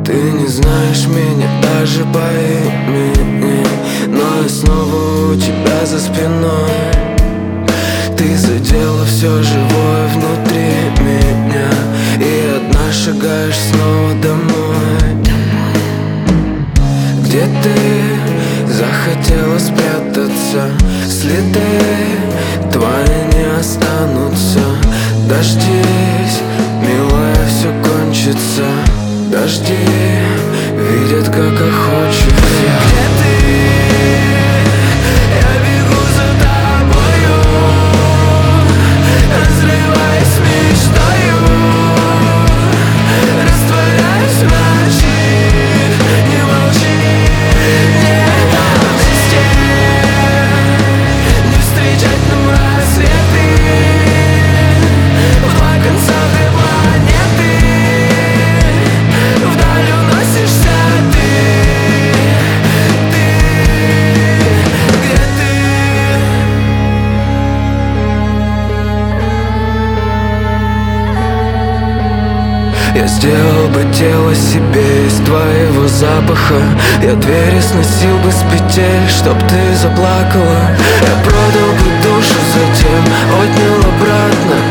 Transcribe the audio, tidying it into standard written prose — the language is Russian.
Ты не знаешь меня даже по имени, но я снова у тебя за спиной. Ты задела все живое внутри меня, и одна шагаешь снова домой. Где ты захотела спрятаться, следы твои не останутся. Дождись, милая, все кончится. Дожди видят, как охочусь я. Где ты? Я бегу за тобою, разрываясь мечтою, растворяюсь в ночи. Не молчи, не вместе, не встречать нам рассветы. В два конца две планеты, вдаль уносишься ты. Где ты? Я сделал бы тело себе из твоего запаха. Я двери сносил бы с петель, чтоб ты заплакала. Я продал бы душу, затем отнял обратно.